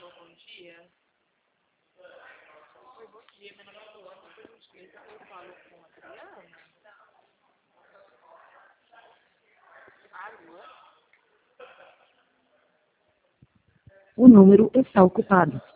Bom dia. Oi, bom dia. Meu nome é Luana. Por gentileza, eu falo com a Adriana. A Luana? O número está ocupado.